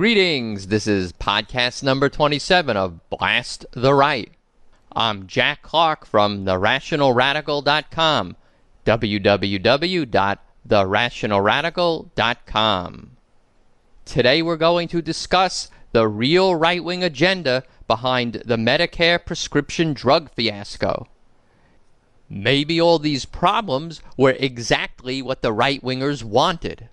Greetings, this is podcast number 27 of Blast the Right. I'm Jack Clark from TheRationalRadical.com, www.TheRationalRadical.com. Today we're going to discuss the real right-wing agenda behind the Medicare prescription drug fiasco. Maybe all these problems were exactly what the right-wingers wanted.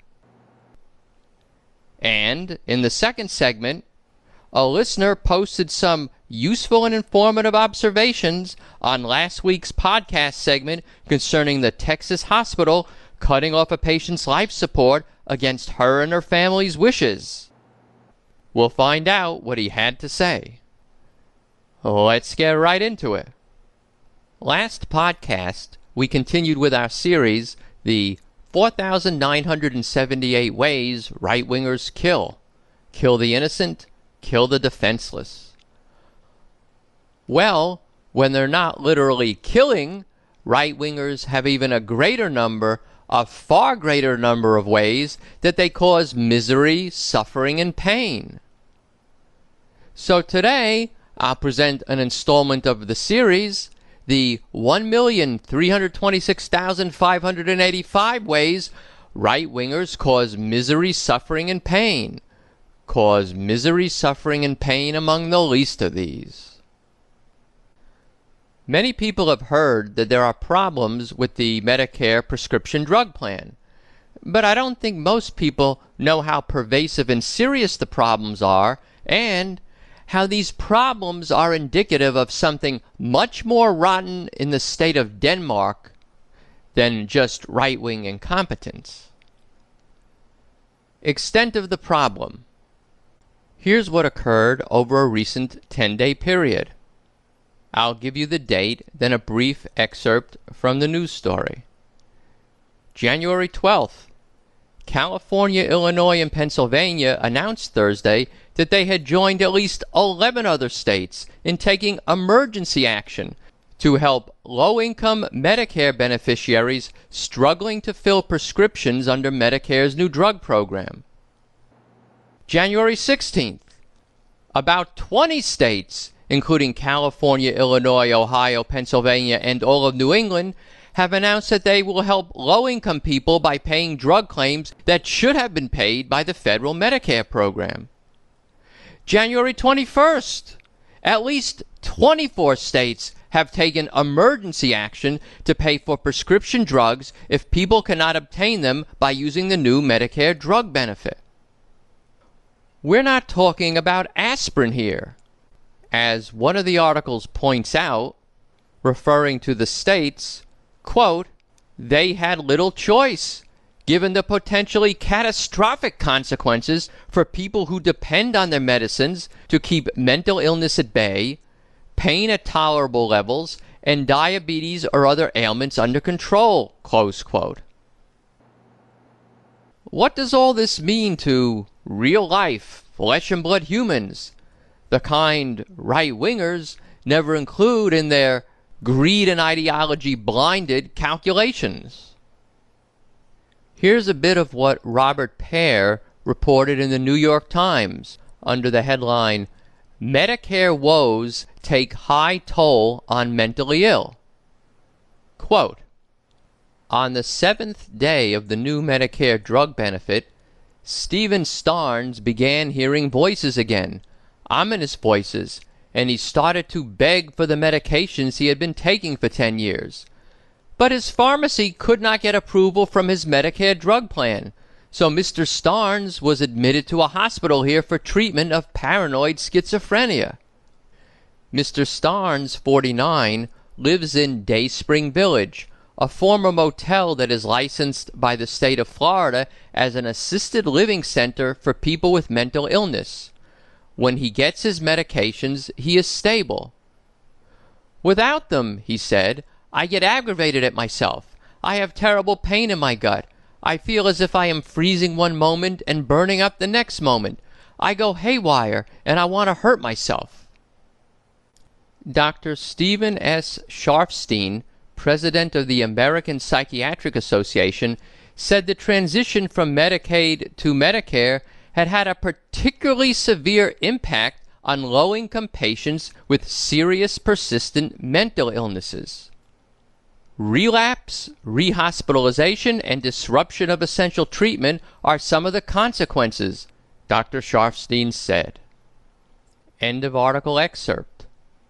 And in the second segment, a listener posted some useful and informative observations on last week's podcast segment concerning the Texas hospital cutting off a patient's life support against her and her family's wishes. We'll find out what he had to say. Let's get right into it. Last podcast, we continued with our series, the 4,978 Ways Right-Wingers Kill. Kill the innocent, kill the defenseless. Well, when they're not literally killing, right-wingers have even a far greater number of ways that they cause misery, suffering, and pain. So today, I'll present an installment of the series, the 1,326,585 ways right-wingers cause misery, suffering, and pain. Cause misery, suffering, and pain among the least of these. Many people have heard that there are problems with the Medicare prescription drug plan. But I don't think most people know how pervasive and serious the problems are, and how these problems are indicative of something much more rotten in the state of Denmark than just right-wing incompetence. Extent of the problem. Here's what occurred over a recent 10-day period. I'll give you the date, then a brief excerpt from the news story. January 12th. California, Illinois, and Pennsylvania announced Thursday that they had joined at least 11 other states in taking emergency action to help low-income Medicare beneficiaries struggling to fill prescriptions under Medicare's new drug program. January 16th. About 20 states, including California, Illinois, Ohio, Pennsylvania, and all of New England, have announced that they will help low-income people by paying drug claims that should have been paid by the federal Medicare program. January 21st, at least 24 states have taken emergency action to pay for prescription drugs if people cannot obtain them by using the new Medicare drug benefit. We're not talking about aspirin here. As one of the articles points out, referring to the states, quote, they had little choice, given the potentially catastrophic consequences for people who depend on their medicines to keep mental illness at bay, pain at tolerable levels, and diabetes or other ailments under control, close quote. What does all this mean to real-life, flesh-and-blood humans, the kind right-wingers never include in their greed and ideology-blinded calculations? Here's a bit of what Robert Pear reported in the New York Times under the headline, Medicare Woes Take High Toll on Mentally Ill. Quote, on the 7th day of the new Medicare drug benefit, Stephen Starnes began hearing voices again, ominous voices, and he started to beg for the medications he had been taking for 10 years. But his pharmacy could not get approval from his Medicare drug plan, so Mr. Starnes was admitted to a hospital here for treatment of paranoid schizophrenia. Mr. Starnes, 49, lives in Dayspring Village, a former motel that is licensed by the state of Florida as an assisted living center for people with mental illness. When he gets his medications, he is stable. Without them, he said, I get aggravated at myself. I have terrible pain in my gut. I feel as if I am freezing one moment and burning up the next moment. I go haywire and I want to hurt myself. Dr. Stephen S. Sharfstein, president of the American Psychiatric Association, said the transition from Medicaid to Medicare had had a particularly severe impact on low-income patients with serious persistent mental illnesses. Relapse, rehospitalization, and disruption of essential treatment are some of the consequences, Dr. Sharfstein said. End of article excerpt.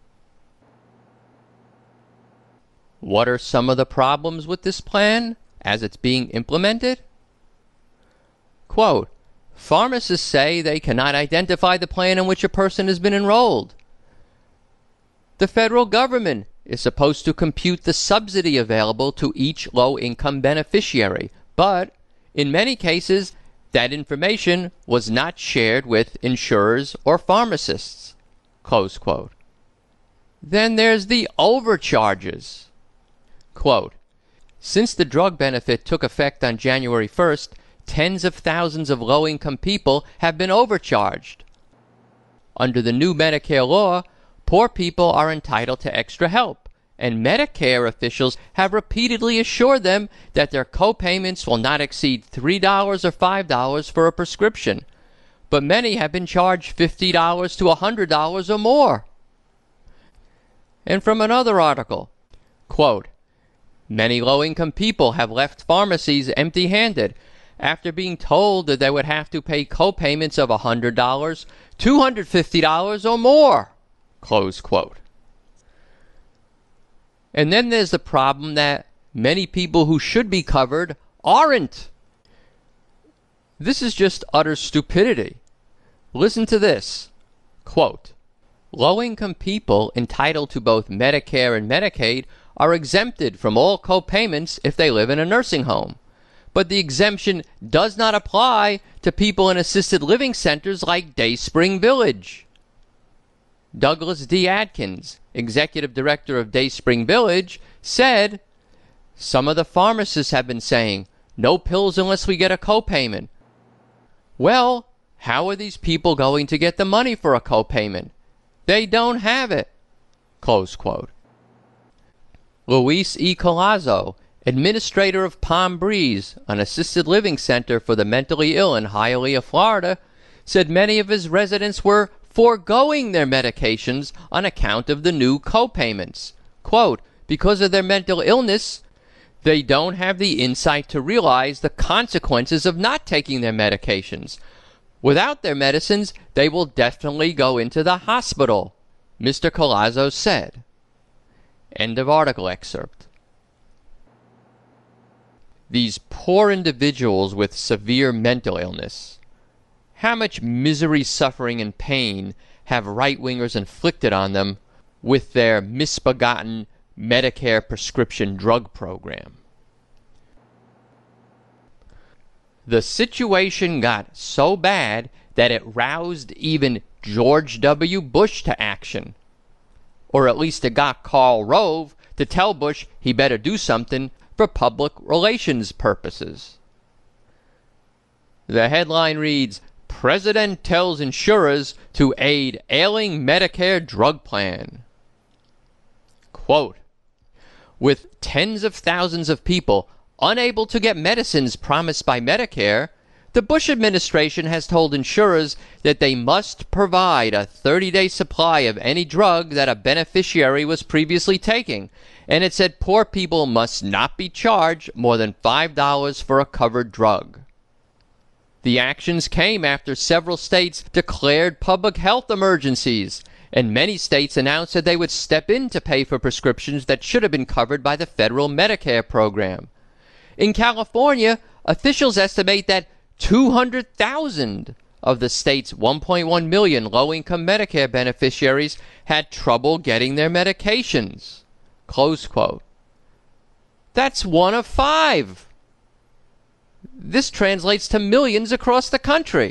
What are some of the problems with this plan as it's being implemented? Quote, pharmacists say they cannot identify the plan in which a person has been enrolled. The federal government is supposed to compute the subsidy available to each low-income beneficiary, but in many cases, that information was not shared with insurers or pharmacists. Close quote. Then there's the overcharges. Quote, since the drug benefit took effect on January 1st, tens of thousands of low-income people have been overcharged. Under the new Medicare law, poor people are entitled to extra help, and Medicare officials have repeatedly assured them that their co-payments will not exceed $3 or $5 for a prescription, but many have been charged $50 to $100 or more. And from another article, quote, many low-income people have left pharmacies empty-handed after being told that they would have to pay co-payments of $100, $250 or more. Close quote. And then there's the problem that many people who should be covered aren't. This is just utter stupidity. Listen to this. Quote, low-income people entitled to both Medicare and Medicaid are exempted from all co-payments if they live in a nursing home. But the exemption does not apply to people in assisted living centers like Dayspring Village. Douglas D. Adkins, executive director of Dayspring Village, said, some of the pharmacists have been saying, no pills unless we get a co-payment. Well, how are these people going to get the money for a co-payment? They don't have it. Close quote. Luis E. Collazo, administrator of Palm Breeze, an assisted living center for the mentally ill in Hialeah, Florida, said many of his residents were foregoing their medications on account of the new co-payments. Quote, because of their mental illness, they don't have the insight to realize the consequences of not taking their medications. Without their medicines, they will definitely go into the hospital, Mr. Collazo said. End of article excerpt. These poor individuals with severe mental illness. How much misery, suffering, and pain have right-wingers inflicted on them with their misbegotten Medicare prescription drug program? The situation got so bad that it roused even George W. Bush to action. Or at least it got Karl Rove to tell Bush he better do something for public relations purposes. The headline reads, President tells insurers to aid ailing Medicare drug plan. Quote, with tens of thousands of people unable to get medicines promised by Medicare, the Bush administration has told insurers that they must provide a 30-day supply of any drug that a beneficiary was previously taking, and it said poor people must not be charged more than $5 for a covered drug. The actions came after several states declared public health emergencies, and many states announced that they would step in to pay for prescriptions that should have been covered by the federal Medicare program. In California, officials estimate that 200,000 of the state's 1.1 million low-income Medicare beneficiaries had trouble getting their medications. Close quote. That's 1 of 5. This translates to millions across the country.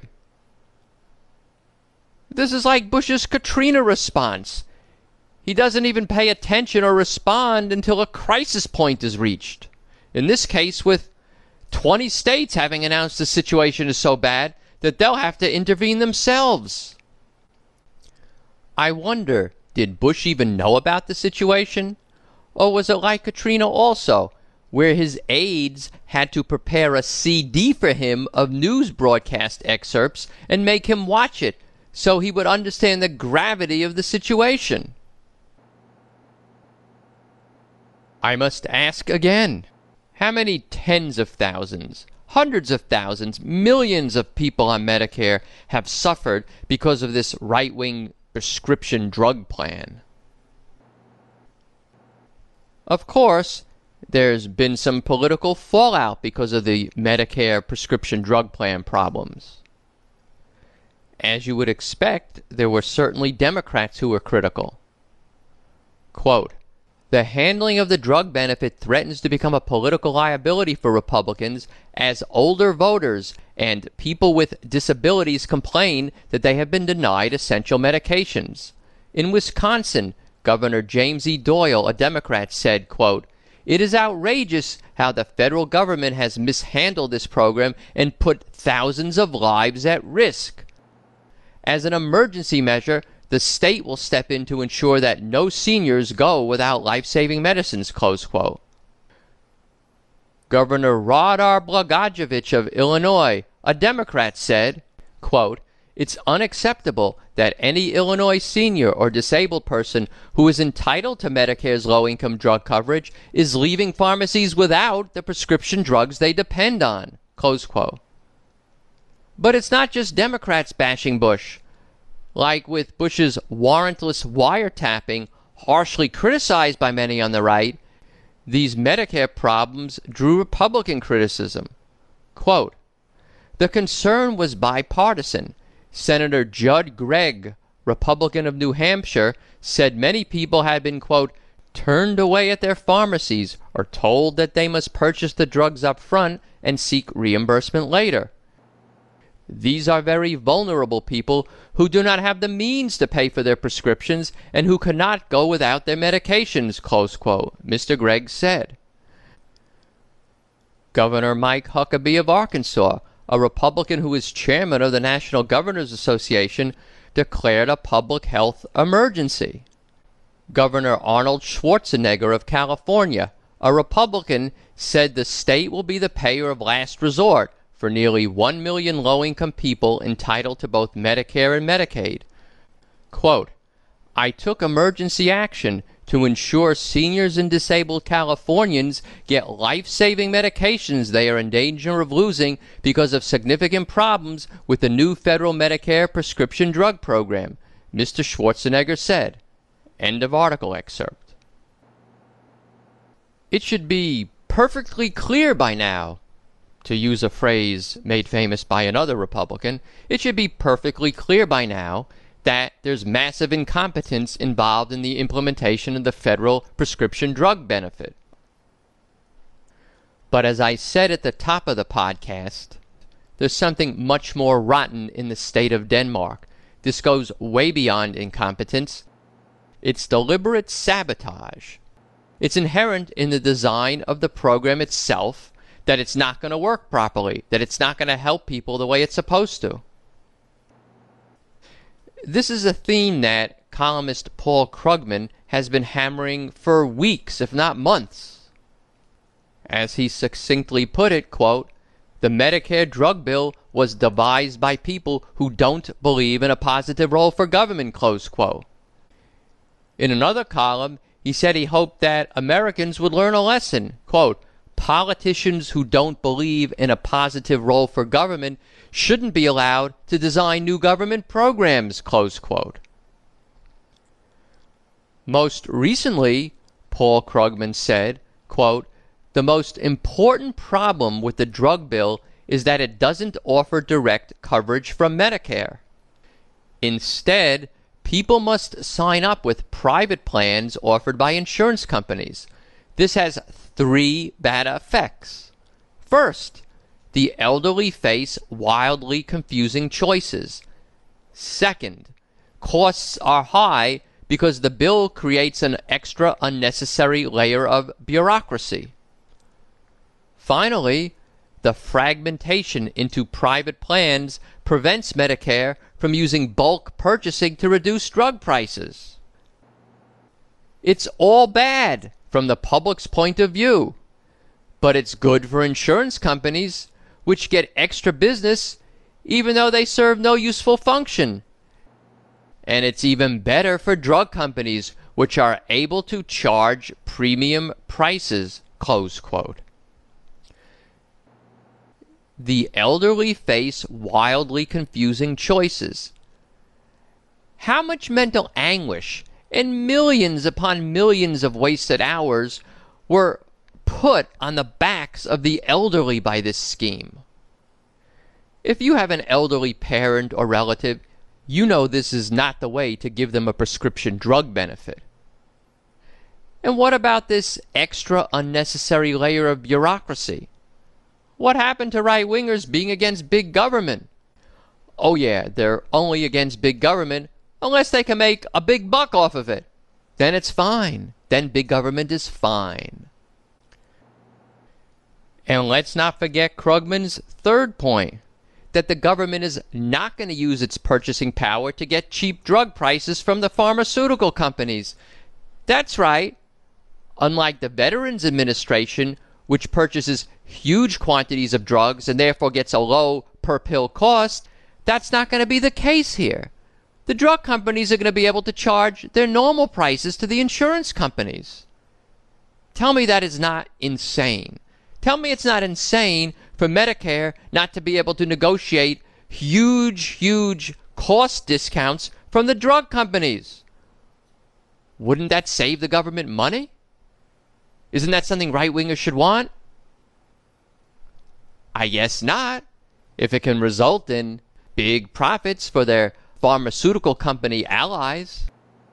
This is like Bush's Katrina response. He doesn't even pay attention or respond until a crisis point is reached. In this case, with 20 states having announced the situation is so bad that they'll have to intervene themselves. I wonder, did Bush even know about the situation? Or was it like Katrina also, where his aides had to prepare a CD for him of news broadcast excerpts and make him watch it so he would understand the gravity of the situation. I must ask again, how many tens of thousands, hundreds of thousands, millions of people on Medicare have suffered because of this right-wing prescription drug plan? Of course, there's been some political fallout because of the Medicare prescription drug plan problems. As you would expect, there were certainly Democrats who were critical. Quote, "The handling of the drug benefit threatens to become a political liability for Republicans as older voters and people with disabilities complain that they have been denied essential medications. In Wisconsin, Governor James E. Doyle, a Democrat, said, quote, "It is outrageous how the federal government has mishandled this program and put thousands of lives at risk. As an emergency measure, the state will step in to ensure that no seniors go without life-saving medicines," close quote. Governor Rod R. Blagojevich of Illinois, a Democrat, said, quote, "It's unacceptable that any Illinois senior or disabled person who is entitled to Medicare's low-income drug coverage is leaving pharmacies without the prescription drugs they depend on," close quote. But it's not just Democrats bashing Bush. Like with Bush's warrantless wiretapping, harshly criticized by many on the right, these Medicare problems drew Republican criticism. Quote, "The concern was bipartisan. Senator Judd Gregg, Republican of New Hampshire, said many people had been, quote, turned away at their pharmacies or told that they must purchase the drugs up front and seek reimbursement later. These are very vulnerable people who do not have the means to pay for their prescriptions and who cannot go without their medications," close quote, Mr. Gregg said. Governor Mike Huckabee of Arkansas, a Republican who is chairman of the National Governors Association, declared a public health emergency. Governor Arnold Schwarzenegger of California, a Republican, said the state will be the payer of last resort for nearly 1 million low-income people entitled to both Medicare and Medicaid. Quote, "I took emergency action to ensure seniors and disabled Californians get life-saving medications they are in danger of losing because of significant problems with the new federal Medicare prescription drug program," Mr. Schwarzenegger said. End of article excerpt. It should be perfectly clear by now, to use a phrase made famous by another Republican, it should be perfectly clear by now that there's massive incompetence involved in the implementation of the federal prescription drug benefit. But as I said at the top of the podcast, there's something much more rotten in the state of Denmark. This goes way beyond incompetence. It's deliberate sabotage. It's inherent in the design of the program itself that it's not going to work properly, that it's not going to help people the way it's supposed to. This is a theme that columnist Paul Krugman has been hammering for weeks, if not months. As he succinctly put it, quote, "The Medicare drug bill was devised by people who don't believe in a positive role for government," close quote. In another column, he said he hoped that Americans would learn a lesson, quote, "Politicians who don't believe in a positive role for government shouldn't be allowed to design new government programs," close quote. Most recently, Paul Krugman said, quote, "The most important problem with the drug bill is that it doesn't offer direct coverage from Medicare. Instead, people must sign up with private plans offered by insurance companies. This has 3 bad effects. First, the elderly face wildly confusing choices. Second, costs are high because the bill creates an extra unnecessary layer of bureaucracy. Finally, the fragmentation into private plans prevents Medicare from using bulk purchasing to reduce drug prices. It's all bad from the public's point of view. But it's good for insurance companies, which get extra business even though they serve no useful function. And it's even better for drug companies, which are able to charge premium prices, close quote. The elderly face wildly confusing choices. How much mental anguish and millions upon millions of wasted hours were put on the backs of the elderly by this scheme? If you have an elderly parent or relative, you know this is not the way to give them a prescription drug benefit. And what about this extra unnecessary layer of bureaucracy? What happened to right-wingers being against big government? Oh yeah, they're only against big government unless they can make a big buck off of it. Then it's fine. Then big government is fine. And let's not forget Krugman's third point, that the government is not going to use its purchasing power to get cheap drug prices from the pharmaceutical companies. That's right. Unlike the Veterans Administration, which purchases huge quantities of drugs and therefore gets a low per pill cost, that's not going to be the case here. The drug companies are going to be able to charge their normal prices to the insurance companies. Tell me that is not insane. Tell me it's not insane for Medicare not to be able to negotiate huge cost discounts from the drug companies. Wouldn't that save the government money? Isn't that something right-wingers should want? I guess not, if it can result in big profits for their pharmaceutical company allies.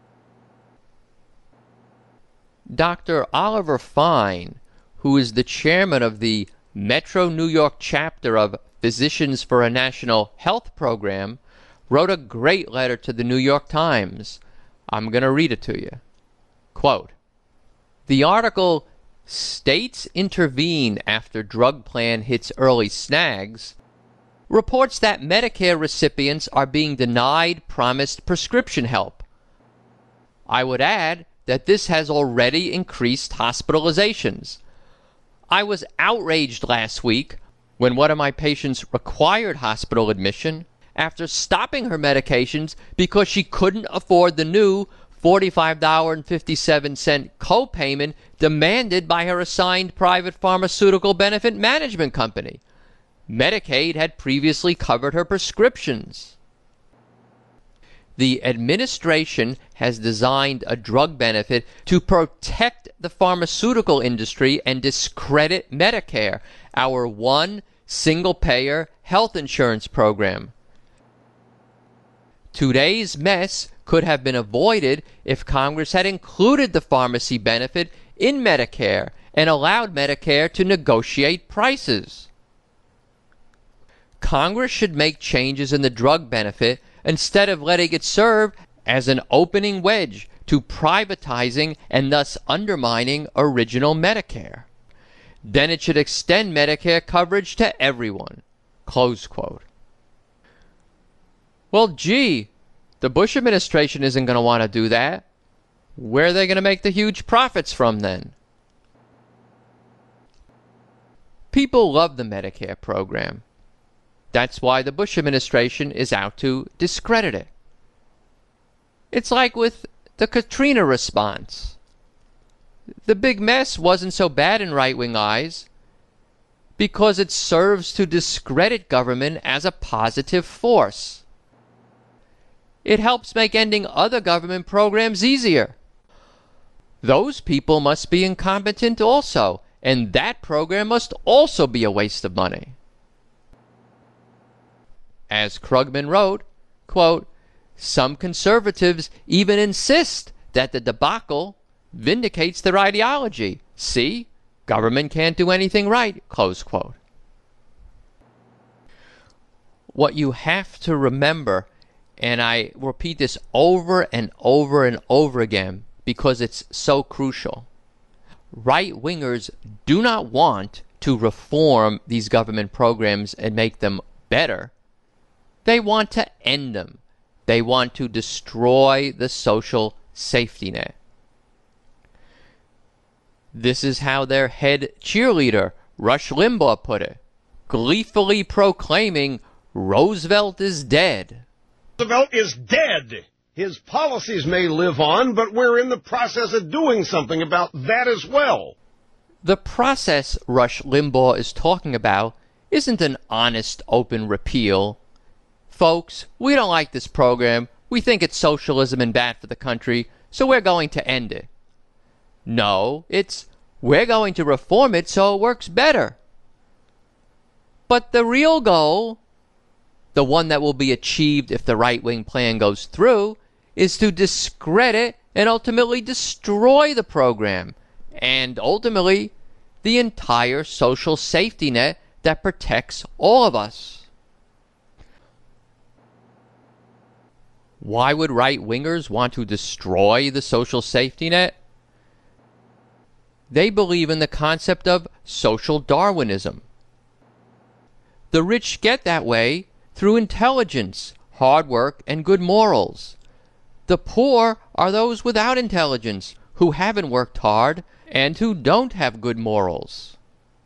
Dr. Oliver Fine, who is the chairman of the Metro New York chapter of Physicians for a National Health Program, wrote a great letter to the New York Times. I'm going to read it to you. Quote, the article, States Intervene After Drug Plan Hits Early Snags, reports that Medicare recipients are being denied promised prescription help. I would add that this has already increased hospitalizations. I was outraged last week when one of my patients required hospital admission after stopping her medications because she couldn't afford the new $45.57 copayment demanded by her assigned private pharmaceutical benefit management company. Medicaid had previously covered her prescriptions. The administration has designed a drug benefit to protect the pharmaceutical industry and discredit Medicare, our one single-payer health insurance program. Today's mess could have been avoided if Congress had included the pharmacy benefit in Medicare and allowed Medicare to negotiate prices. Congress should make changes in the drug benefit instead of letting it serve as an opening wedge to privatizing and thus undermining original Medicare. Then it should extend Medicare coverage to everyone. Close quote. Well, gee, the Bush administration isn't going to want to do that. Where are they going to make the huge profits from then? People love the Medicare program. That's why the Bush administration is out to discredit it. It's like with the Katrina response. The big mess wasn't so bad in right-wing eyes because it serves to discredit government as a positive force. It helps make ending other government programs easier. Those people must be incompetent also, and that program must also be a waste of money. As Krugman wrote, quote, some conservatives even insist that the debacle vindicates their ideology. See, government can't do anything right, close quote. What you have to remember, and I repeat this over and over and over again because it's so crucial, right-wingers do not want to reform these government programs and make them better. They want to end them. They want to destroy the social safety net. This is how their head cheerleader, Rush Limbaugh, put it, gleefully proclaiming Roosevelt is dead. Roosevelt is dead. His policies may live on, but we're in the process of doing something about that as well. The process Rush Limbaugh is talking about isn't an honest, open repeal. Folks, we don't like this program. We think it's socialism and bad for the country, so we're going to end it. No, it's we're going to reform it so it works better. But the real goal, the one that will be achieved if the right-wing plan goes through, is to discredit and ultimately destroy the program, and ultimately the entire social safety net that protects all of us. Why would right-wingers want to destroy the social safety net? They believe in the concept of social Darwinism. The rich get that way through intelligence, hard work, and good morals. The poor are those without intelligence, who haven't worked hard, and who don't have good morals.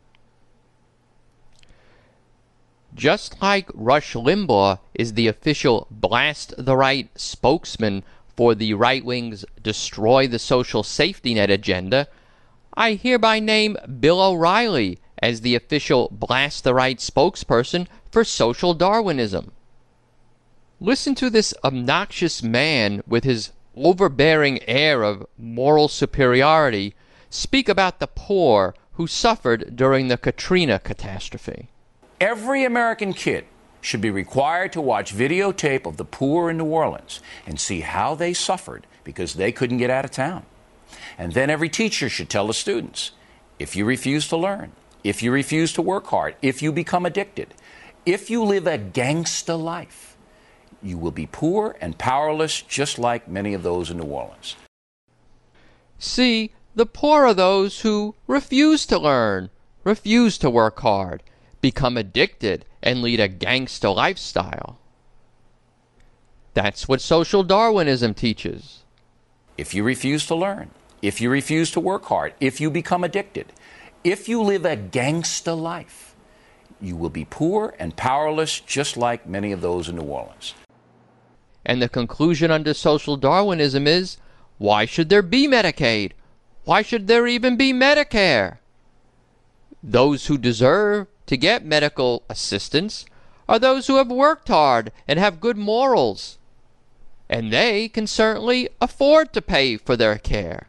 Just like Rush Limbaugh is the official Blast the Right spokesman for the right wing's Destroy the Social Safety Net agenda, I hereby name Bill O'Reilly as the official Blast the Right spokesperson for social Darwinism. Listen to this obnoxious man with his overbearing air of moral superiority speak about the poor who suffered during the Katrina catastrophe. Every American kid should be required to watch videotape of the poor in New Orleans and see how they suffered because they couldn't get out of town. And then every teacher should tell the students, if you refuse to learn, if you refuse to work hard, if you become addicted, if you live a gangsta life, you will be poor and powerless just like many of those in New Orleans. See, the poor are those who refuse to learn, refuse to work hard, become addicted, and lead a gangsta lifestyle. That's what social Darwinism teaches. If you refuse to learn, if you refuse to work hard, if you become addicted, if you live a gangsta life, you will be poor and powerless just like many of those in New Orleans. And the conclusion under social Darwinism is, why should there be Medicaid? Why should there even be Medicare? Those who deserve to get medical assistance are those who have worked hard and have good morals. And they can certainly afford to pay for their care.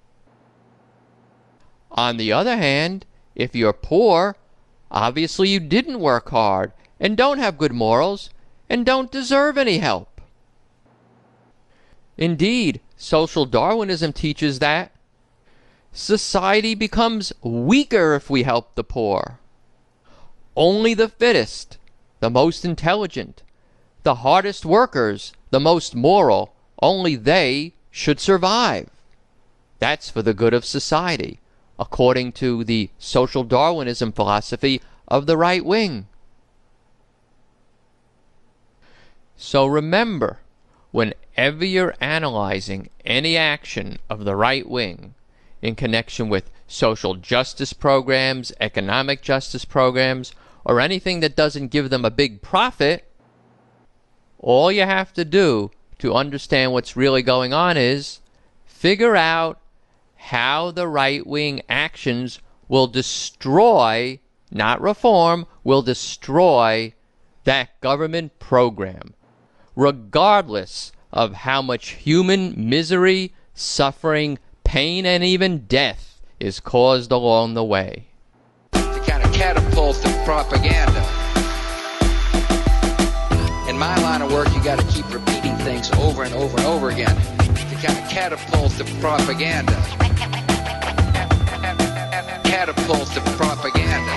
On the other hand, if you're poor, obviously you didn't work hard and don't have good morals and don't deserve any help. Indeed, social Darwinism teaches that society becomes weaker if we help the poor. Only the fittest, the most intelligent, the hardest workers, the most moral, only they should survive. That's for the good of society, according to the social Darwinism philosophy of the right wing. So remember, whenever you're analyzing any action of the right wing in connection with social justice programs, economic justice programs, or anything that doesn't give them a big profit, all you have to do to understand what's really going on is figure out how the right-wing actions will destroy, not reform, will destroy that government program, regardless of how much human misery, suffering, pain, and even death is caused along the way. To kind of catapult the propaganda. In my line of work, you got to keep repeating things over and over and over again to kind of catapult the propaganda. Catapult the propaganda.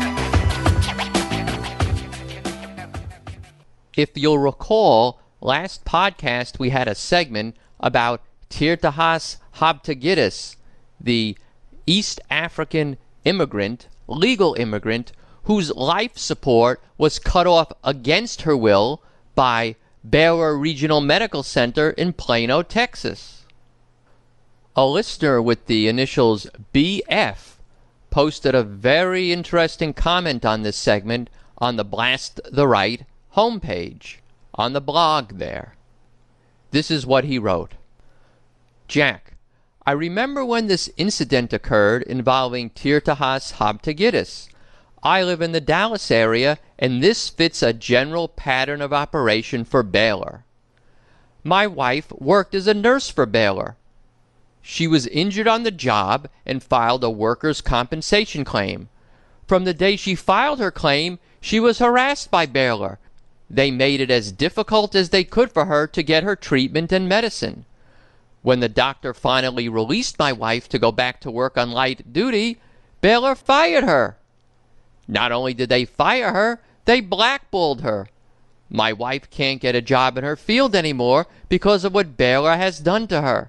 If you'll recall, last podcast we had a segment about Tirthaas Habtegidis, the East African immigrant, legal immigrant, whose life support was cut off against her will by Baylor Regional Medical Center in Plano, Texas. A listener with the initials BF posted a very interesting comment on this segment on the Blast the Right homepage, on the blog there. This is what he wrote. Jack, I remember when this incident occurred involving Tirtahas Habtegidis. I live in the Dallas area, and this fits a general pattern of operation for Baylor. My wife worked as a nurse for Baylor. She was injured on the job and filed a workers' compensation claim. From the day she filed her claim, she was harassed by Baylor. They made it as difficult as they could for her to get her treatment and medicine. When the doctor finally released my wife to go back to work on light duty, Baylor fired her. Not only did they fire her, they blackballed her. My wife can't get a job in her field anymore because of what Baylor has done to her.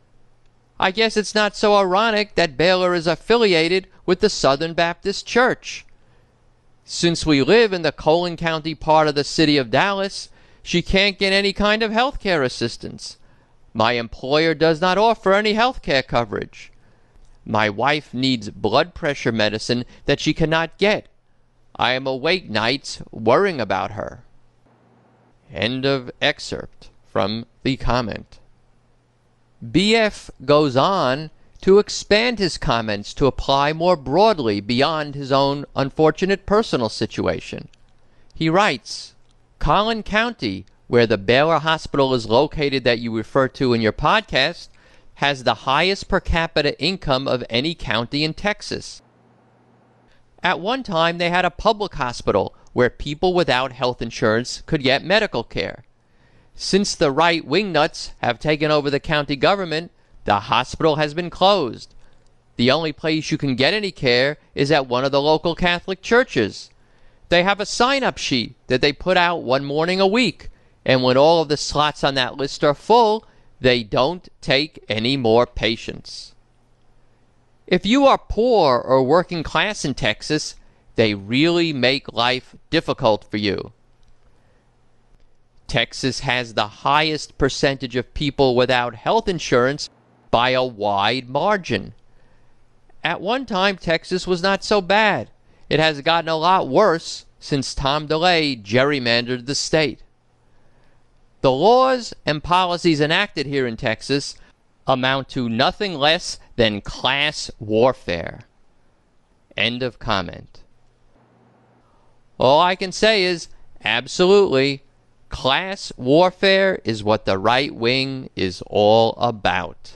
I guess it's not so ironic that Baylor is affiliated with the Southern Baptist Church. Since we live in the Collin County part of the city of Dallas, she can't get any kind of health care assistance. My employer does not offer any health care coverage. My wife needs blood pressure medicine that she cannot get. I am awake nights worrying about her. End of excerpt from the comment. BF goes on to expand his comments to apply more broadly beyond his own unfortunate personal situation. He writes, Collin County, where the Baylor Hospital is located that you refer to in your podcast, has the highest per capita income of any county in Texas. At one time, they had a public hospital where people without health insurance could get medical care. Since the right wingnuts have taken over the county government, the hospital has been closed. The only place you can get any care is at one of the local Catholic churches. They have a sign-up sheet that they put out one morning a week, and when all of the slots on that list are full, they don't take any more patients. If you are poor or working class in Texas, they really make life difficult for you. Texas has the highest percentage of people without health insurance by a wide margin. At one time, Texas was not so bad. It has gotten a lot worse since Tom DeLay gerrymandered the state. The laws and policies enacted here in Texas amount to nothing less than class warfare. End of comment. All I can say is, absolutely, class warfare is what the right wing is all about.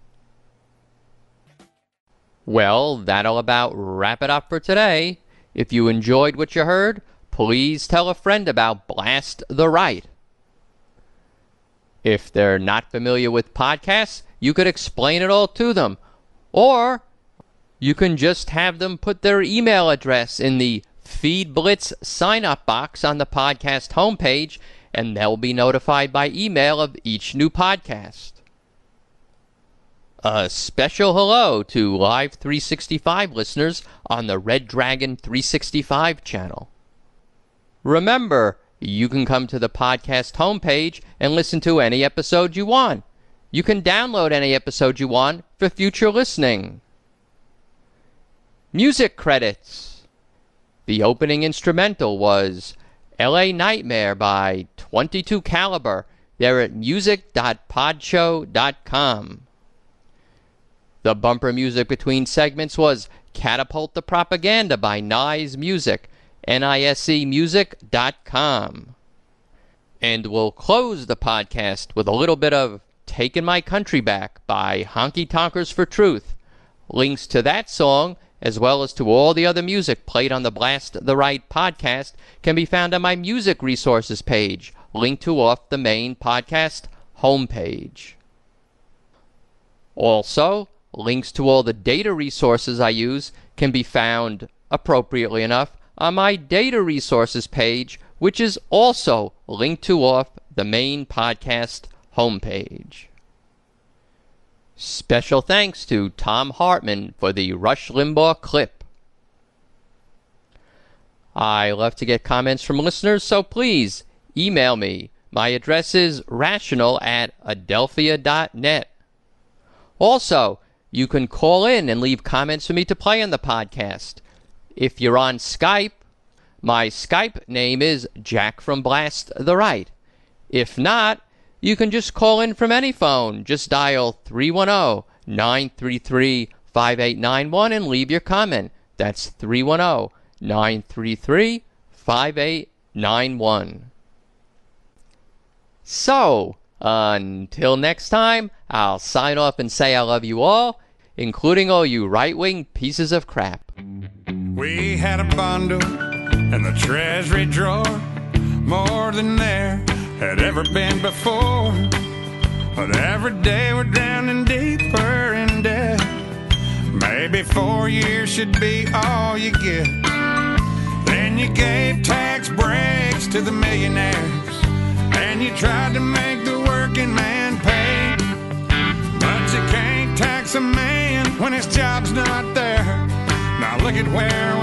Well, that'll about wrap it up for today. If you enjoyed what you heard, please tell a friend about Blast the Right. If they're not familiar with podcasts, you could explain it all to them. Or you can just have them put their email address in the Feed Blitz sign-up box on the podcast homepage, and they'll be notified by email of each new podcast. A special hello to Live 365 listeners on the Red Dragon 365 channel. Remember, you can come to the podcast homepage and listen to any episode you want. You can download any episode you want for future listening. Music credits. The opening instrumental was LA Nightmare by 22 Caliber. They're at music.podshow.com. The bumper music between segments was Catapult the Propaganda by Nice Music, NISEmusic.com. And we'll close the podcast with a little bit of Taking My Country Back by Honky Tonkers for Truth. Links to that song, as well as to all the other music played on the Blast the Right podcast, can be found on my music resources page, linked to off the main podcast homepage. Also, links to all the data resources I use can be found, appropriately enough, on my data resources page, which is also linked to off the main podcast homepage. Special thanks to Tom Hartman for the Rush Limbaugh clip. I love to get comments from listeners, so please email me. My address is rational@adelphia.net. Also, you can call in and leave comments for me to play on the podcast. If you're on Skype, my Skype name is Jack from Blast the Right. If not, you can just call in from any phone. Just dial 310-933-5891 and leave your comment. That's 310-933-5891. So, until next time, I'll sign off and say I love you all, including all you right-wing pieces of crap. We had a bundle in the treasury drawer, more than there had ever been before. But every day we're drowning deeper in debt. Maybe 4 years should be all you get. Then you gave tax breaks to the millionaires, and you tried to make the working man pay. But you can't tax a man when his job's not there. Now look at where